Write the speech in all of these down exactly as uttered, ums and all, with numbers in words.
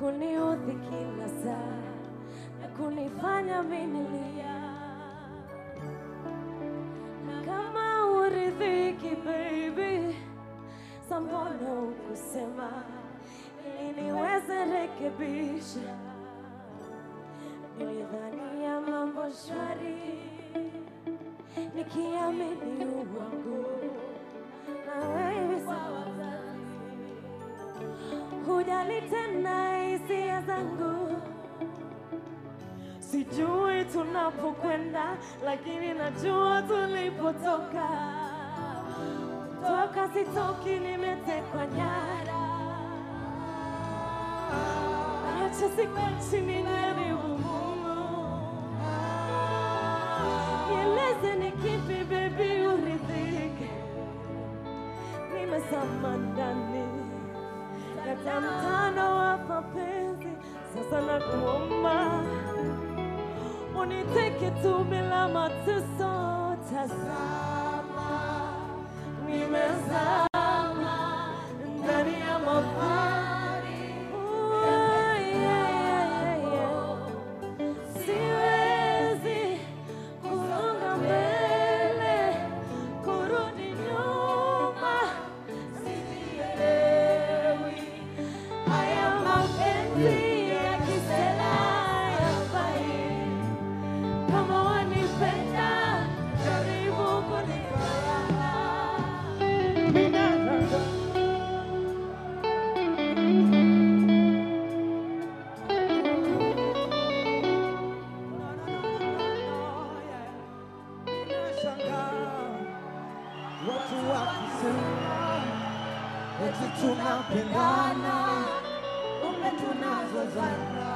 kuniudhi kila saa na kunifanya minilia. Kama uridhiki baby, sambona ukusema ili niweze rekebisha. Nilidhania mambo shwari, nikiamini uwangu na wewe sawa. Hujali tena hisia zangu, sijui tunapokwenda, lakini najua tulipotoka. Toka sitoki, nimetekwa nyara. Acha sikuachi nijaribu Mungu. Nieleze ni kipi baby uridhike. Nimezama ndani kata mtano wa mapenzi. Sasa nakuomba uniteke tu bila mateso. Tazama nimezama ndani ya mapenzi. Watu wakisema eti tunapendana, kumbe tunazozana.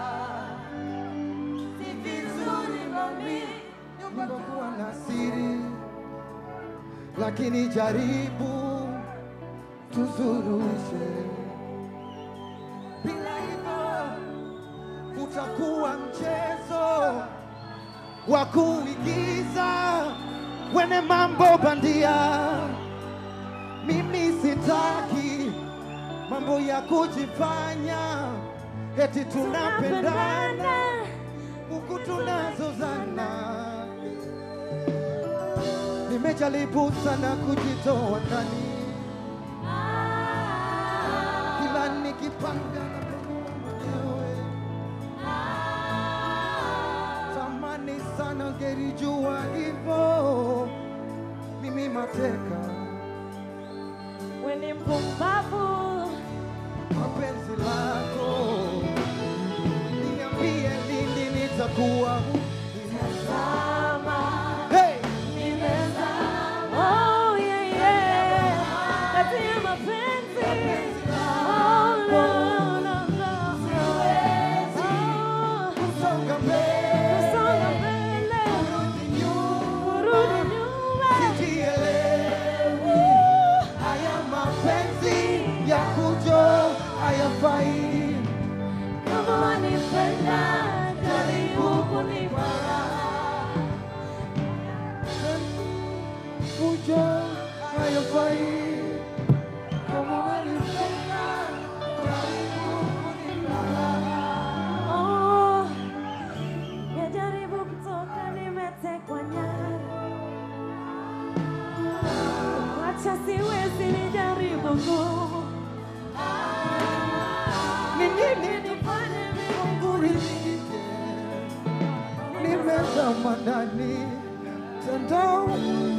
Si vizuri mami nyumba kuwa na siri, lakini jaribu tuzuruishe. Bila hivyo utakuwa mchezo wa kuigiza wene mambo bandia. Mimi sitaki mambo ya kujifanya eti tunapendana huku tunazozana. Nimejaribu sana kujitoa ndani, kila nikipanga na mwenyewe. Tamani sana ngerijua hivyo, mimi mateka. Wewe mpumbavu, mapenzi lako niambie lini nitakuwa nimezama. Hey! Nimezama, oh yeah yeah, kati ya mapenzi. Oh no no no, siwezi kusonga mbele, kusonga mbele, kurudi nyuma, kurudi nyuma. Sijielewi, haya mapenzi ya kujo hayafai. Kama wanipenda jaribu kunibara. Kujo hayafai. Kama wanipenda jaribu kunibara. Oh, najaribu kutoka, nimetekwa nyara. Acha siwezi, nijaribu nguvu. Ni nini nifanye Mungu ridhike? Nimezama ndani tandao